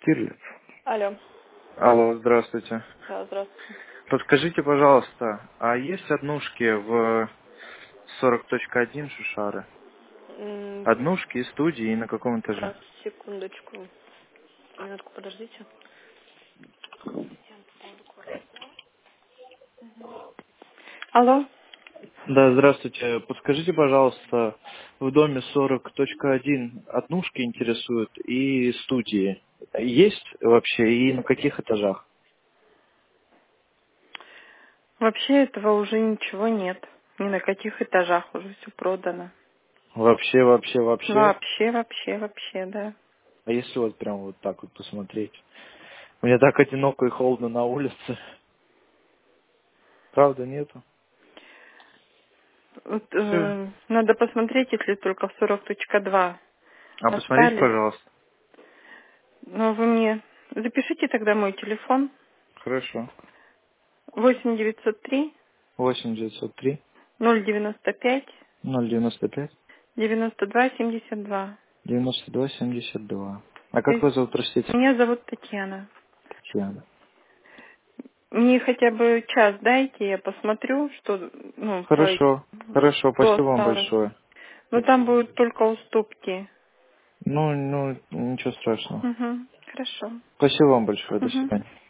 Штирлиц. Алло. Алло, здравствуйте. Да, здравствуйте. Подскажите, пожалуйста, а есть однушки в 40.1 Шушары? М, Однушки и студии, и на каком этаже? Так, секундочку. Минутку, подождите. Алло. Да, здравствуйте. Подскажите, пожалуйста, в доме 40.1 однушки интересуют и студии. Есть вообще и на каких этажах? Вообще этого уже ничего нет. Ни на каких этажах уже все продано. Вообще? Вообще, да. А если вот прям вот так вот посмотреть? Мне так одиноко и холодно на улице. Правда, нету? Вот, Все. надо посмотреть, если только в 40.2 А посмотрите, остались. пожалуйста. Но вы мне запишите тогда мой телефон. Хорошо. 8 903 8 903 095 095 92 72. 92 72. А как вас зовут, простите? Меня зовут Татьяна. Татьяна. Мне хотя бы час дайте, я посмотрю, что, Хорошо. Хорошо, что спасибо вам осталось. большое. Но там будут только уступки. Ну, ничего страшного. Угу, хорошо. Спасибо вам большое. До Угу. свидания.